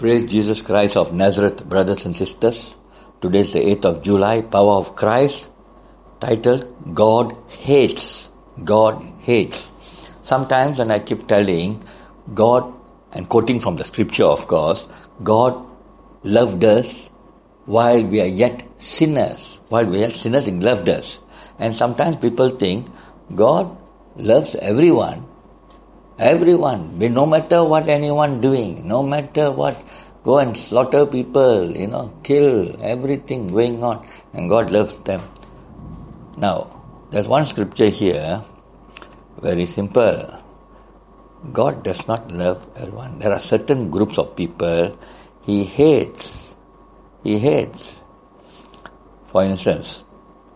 Praise Jesus Christ of Nazareth, brothers and sisters. Today is the 8th of July, Power of Christ, titled God Hates. God Hates. Sometimes when I keep telling God, and quoting from the scripture of course, God loved us while we are yet sinners. While we are sinners, He loved us. And sometimes people think God loves everyone. Everyone, no matter what anyone doing, no matter what, go and slaughter people, kill, everything going on, and God loves them. Now, there's one scripture here, very simple. God does not love everyone. There are certain groups of people He hates. He hates. For instance,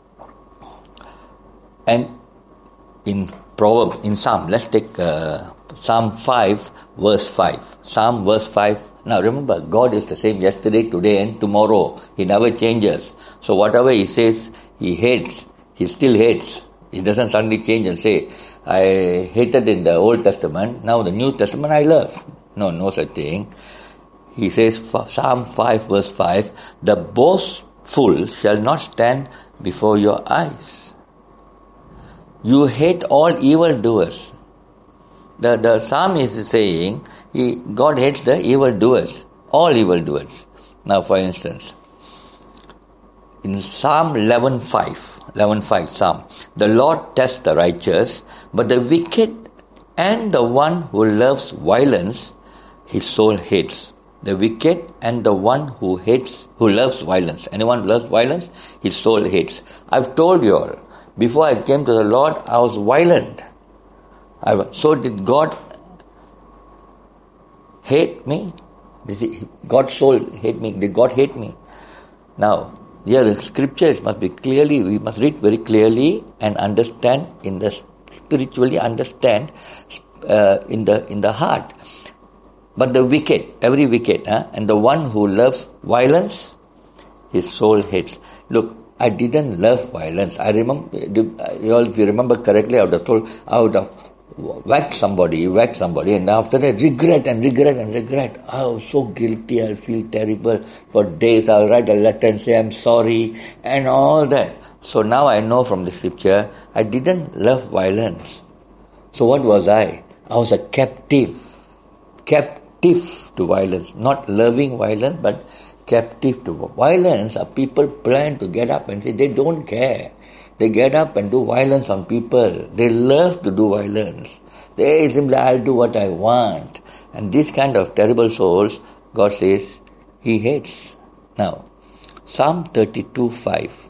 and in Proverbs, in Psalm, let's take Psalm 5, verse 5. Psalm verse 5. Now remember, God is the same yesterday, today and tomorrow. He never changes. So whatever He says He hates, He still hates. He doesn't suddenly change and say, I hated in the Old Testament, now the New Testament I love. No such thing. He says, Psalm 5 verse 5, the boastful shall not stand before your eyes. You hate all evildoers. The psalmist is saying, God hates the evildoers, all evildoers. Now for instance, in Psalm 11:5 Psalm, the Lord tests the righteous, but the wicked and the one who loves violence, his soul hates. The wicked and the one who loves violence. Anyone who loves violence, his soul hates. I've told you all, before I came to the Lord, I was violent. So did God hate me? God's soul hate me? Did God hate me? Now, here the scriptures must be clearly, we must read very clearly and understand spiritually understand in the heart. But the wicked, every wicked, and the one who loves violence, his soul hates. Look, I didn't love violence. I remember, if you remember correctly, I would have whacked somebody, and after that regret. I was so guilty, I'll feel terrible for days. I'll write a letter and say I'm sorry, and all that. So now I know from the scripture, I didn't love violence. So what was I? I was a captive to violence. Not loving violence, but captive to violence. Are people plan to get up and say they don't care. They get up and do violence on people. They love to do violence. They simply, I'll do what I want. And this kind of terrible souls, God says, He hates. Now, Psalm 32:5.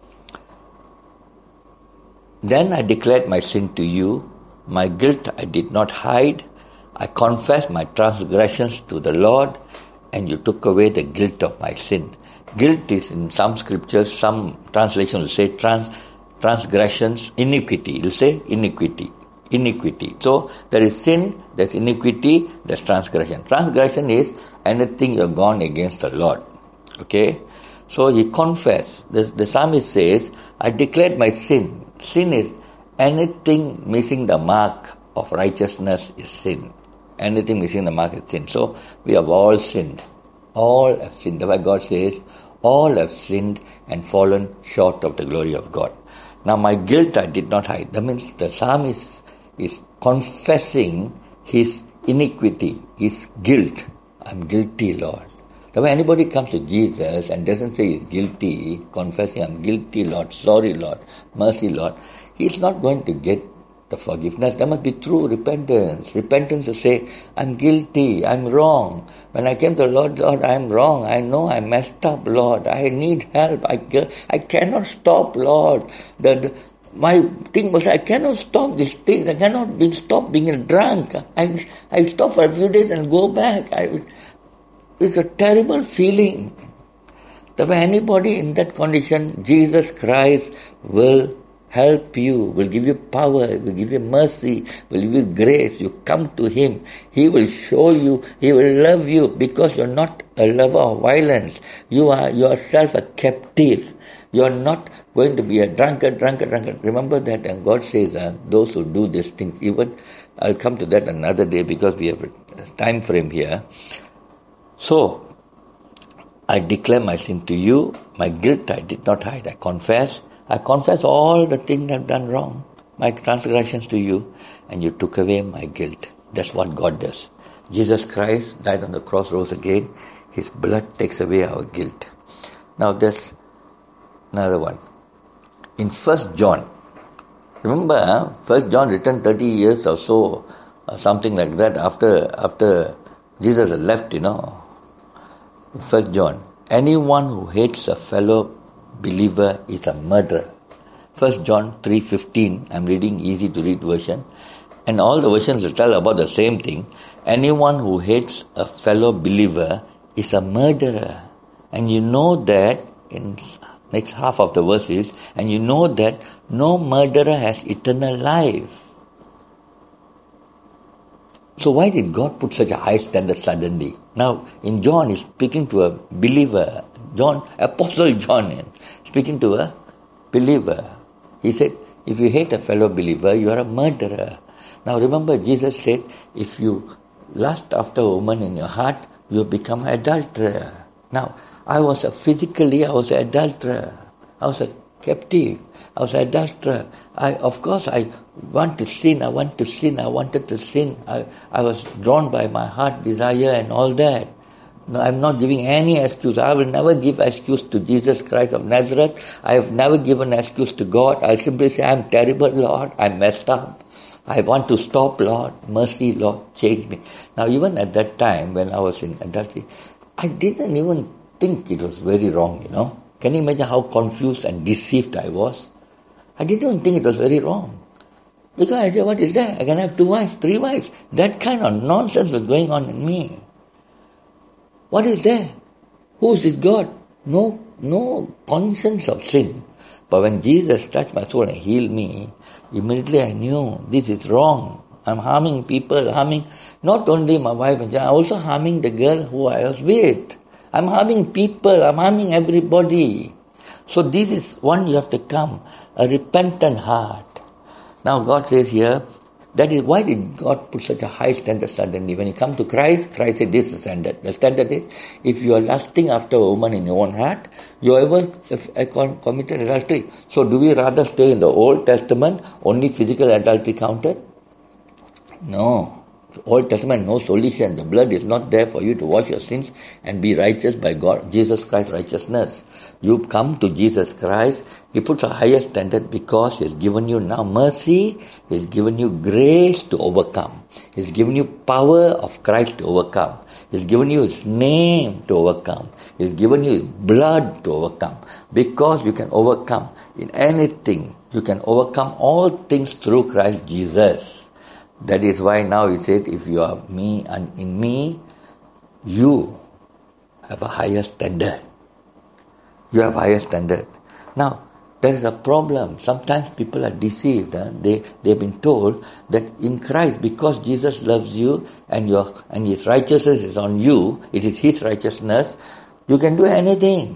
Then I declared my sin to you. My guilt I did not hide. I confessed my transgressions to the Lord, and you took away the guilt of my sin. Guilt is in some scriptures, some translations will say transgressions, iniquity. It will say iniquity. So there is sin, there's iniquity, there's transgression. Transgression is anything you've gone against the Lord. Okay? So he confessed. The psalmist says, I declared my sin. Sin is anything missing the mark of righteousness is sin. Anything missing the mark is sin. So we have all sinned. All have sinned. That's why God says, all have sinned and fallen short of the glory of God. Now my guilt I did not hide. That means the psalmist is confessing his iniquity, his guilt. I'm guilty, Lord. That when anybody comes to Jesus and doesn't say he's guilty, confessing, I'm guilty, Lord, sorry, Lord, mercy, Lord, he's not going to get the forgiveness. There must be true repentance. Repentance to say, I'm guilty, I'm wrong. When I came to the Lord, I'm wrong. I know I messed up, Lord. I need help. I cannot stop, Lord. My thing was, I cannot stop this thing. I cannot stop being a drunk. I stop for a few days and go back. It's a terrible feeling. That when anybody in that condition, Jesus Christ will help you, will give you power, will give you mercy, will give you grace. You come to Him. He will show you, He will love you because you're not a lover of violence. You are yourself a captive. You are not going to be a drunkard. Remember that, and God says those who do these things, even, I'll come to that another day because we have a time frame here. So, I declare my sin to you. My guilt I did not hide. I confess all the things I've done wrong. My transgressions to you. And you took away my guilt. That's what God does. Jesus Christ died on the cross, rose again. His blood takes away our guilt. Now there's another one. In 1 John. Remember, 1 John written 30 years or so, something like that, after Jesus had left, 1 John. Anyone who hates a fellow believer is a murderer. 1 John 3:15, I'm reading easy to read version. And all the versions will tell about the same thing. Anyone who hates a fellow believer is a murderer. And you know that, in next half of the verse is, and you know that no murderer has eternal life. So why did God put such a high standard suddenly? Now, in John, he's speaking to a believer. Apostle John, speaking to a believer. He said, if you hate a fellow believer, you are a murderer. Now remember, Jesus said, if you lust after a woman in your heart, you become an adulterer. Now, I was an adulterer. I was a captive. I was an adulterer. I want to sin. I wanted to sin. I was drawn by my heart desire and all that. No, I'm not giving any excuse. I will never give excuse to Jesus Christ of Nazareth. I have never given excuse to God. I'll simply say, I'm terrible, Lord. I messed up. I want to stop, Lord. Mercy, Lord. Change me. Now, even at that time, when I was in adultery, I didn't even think it was very wrong, Can you imagine how confused and deceived I was? I didn't even think it was very wrong. Because I said, what is that? I can have 2 wives, 3 wives. That kind of nonsense was going on in me. What is there? Who is God? No conscience of sin. But when Jesus touched my soul and healed me, immediately I knew this is wrong. I'm harming people, harming not only my wife and child, I'm also harming the girl who I was with. I'm harming people, I'm harming everybody. So this is one you have to come, a repentant heart. Now God says here, that is why did God put such a high standard suddenly? When you come to Christ said this is the standard. The standard is, if you are lusting after a woman in your own heart, you ever committed adultery. So do we rather stay in the Old Testament, only physical adultery counted? No. Old Testament, no solution. The blood is not there for you to wash your sins and be righteous by God, Jesus Christ's righteousness. You come to Jesus Christ, He puts a higher standard because He has given you now mercy, He has given you grace to overcome. He has given you power of Christ to overcome. He has given you His name to overcome. He has given you His blood to overcome. Because you can overcome in anything. You can overcome all things through Christ Jesus. That is why now He said, if you are me and in me, you have a higher standard. You have a higher standard. Now, there is a problem. Sometimes people are deceived. They've been told that in Christ, because Jesus loves you and His righteousness is on you, it is His righteousness, you can do anything.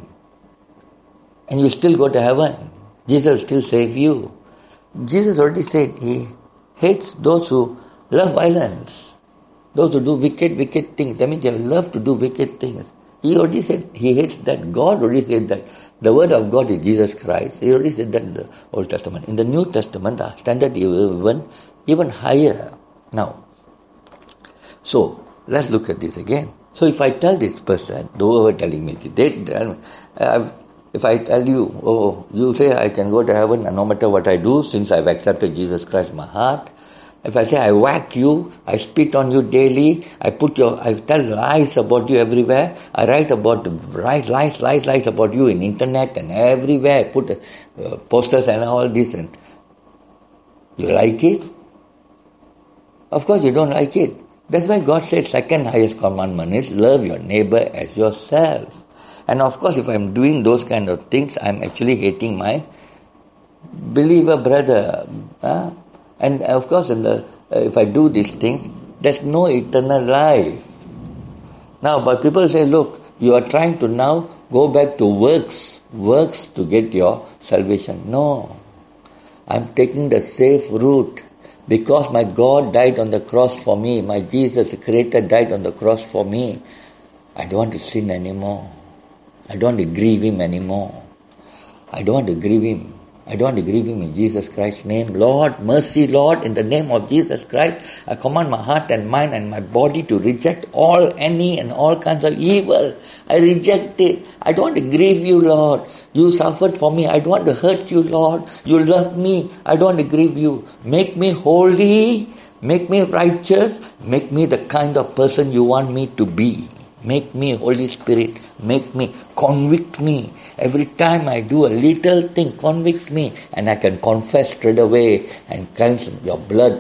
And you still go to heaven. Jesus will still save you. Jesus already said He hates those who love violence, those who do wicked things. That means they love to do wicked things. He already said He hates that. God already said that. The word of God is Jesus Christ. He already said that in the Old Testament. In the New Testament, the standard is even higher. Now, so let's look at this again. So if I tell this person, whoever telling me, if I tell you, you say I can go to heaven and no matter what I do, since I've accepted Jesus Christ in my heart. If I say I whack you, I spit on you daily, I tell lies about you everywhere, I write about lies about you in internet and everywhere, I put posters and all this, and you like it? Of course you don't like it. That's why God said second highest commandment is love your neighbor as yourself. And of course, if I'm doing those kind of things, I'm actually hating my believer brother. And of course, if I do these things, there's no eternal life. Now, but people say, look, you are trying to now go back to works to get your salvation. No. I'm taking the safe route. Because my God died on the cross for me, my Jesus, the Creator, died on the cross for me. I don't want to sin anymore. I don't want to grieve him anymore. I don't want to grieve him. I don't want to grieve him in Jesus Christ's name. Lord, mercy, Lord, in the name of Jesus Christ, I command my heart and mind and my body to reject any and all kinds of evil. I reject it. I don't want to grieve you, Lord. You suffered for me. I don't want to hurt you, Lord. You love me. I don't want to grieve you. Make me holy. Make me righteous. Make me the kind of person you want me to be. Make me, Holy Spirit, make me, convict me. Every time I do a little thing, convict me. And I can confess straight away and cleanse your blood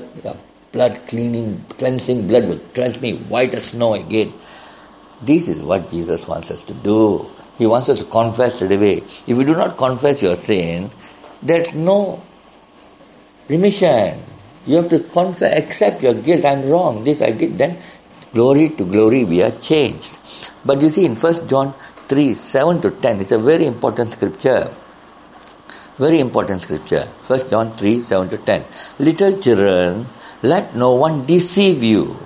cleansing blood will cleanse me white as snow again. This is what Jesus wants us to do. He wants us to confess straight away. If you do not confess your sin, there's no remission. You have to confess, accept your guilt. I'm wrong, this I did, then glory to glory we are changed. But you see in 1 John 3, 7 to 10, it's a very important scripture. Very important scripture. 1 John 3, 7 to 10. Little children, let no one deceive you.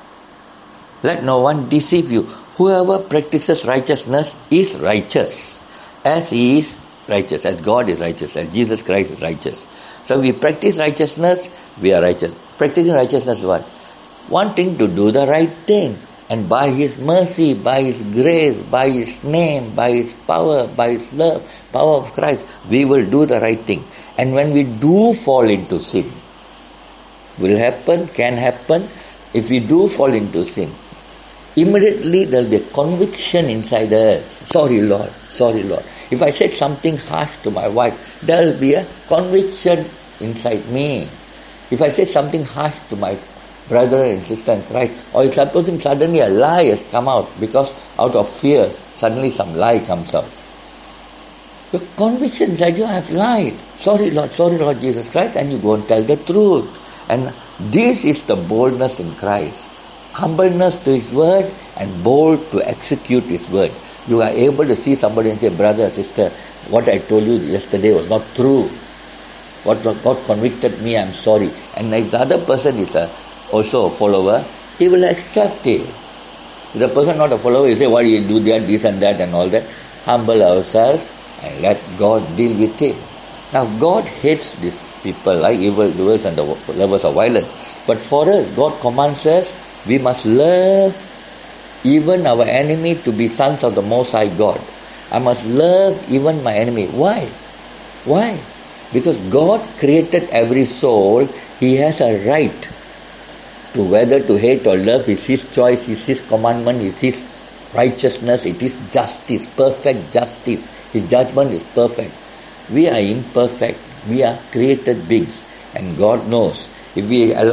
Let no one deceive you. Whoever practices righteousness is righteous, as he is righteous, as God is righteous, as Jesus Christ is righteous. So we practice righteousness, we are righteous. Practicing righteousness is what? Wanting to do the right thing. And by His mercy, by His grace, by His name, by His power, by His love, power of Christ, we will do the right thing. And when we do fall into sin, will happen, can happen, if we do fall into sin, immediately there will be a conviction inside us. Sorry Lord, sorry Lord. If I said something harsh to my wife, there will be a conviction inside me. If I say something harsh to my brother and sister in Christ, or if supposing suddenly a lie has come out, because out of fear, suddenly some lie comes out. Your conviction inside you, I have lied. Sorry Lord Jesus Christ, and you go and tell the truth. And this is the boldness in Christ. Humbleness to His word and bold to execute His word. You are able to see somebody and say, brother, sister, what I told you yesterday was not true. What God convicted me, I'm sorry. And if the other person is also a follower, he will accept it. If the person not a follower, he say, why you do that, this and that and all that. Humble ourselves and let God deal with it. Now God hates these people like evildoers and the lovers of violence. But for us, God commands us, we must love even our enemy to be sons of the Most High God. I must love even my enemy. Why? Why? Because God created every soul. He has a right to whether to hate or love. Is His choice, is His commandment, is His righteousness, it is justice, perfect justice. His judgment is perfect. We are imperfect. We are created beings. And God knows. If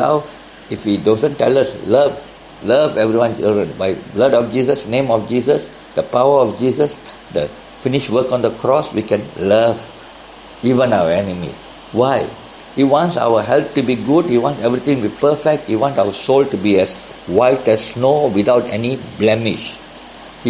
He doesn't tell us, love everyone, children, by blood of Jesus, name of Jesus, the power of Jesus, the finished work on the cross, we can love even our enemies. Why? He wants our health to be good. He wants everything to be perfect. He wants our soul to be as white as snow without any blemish.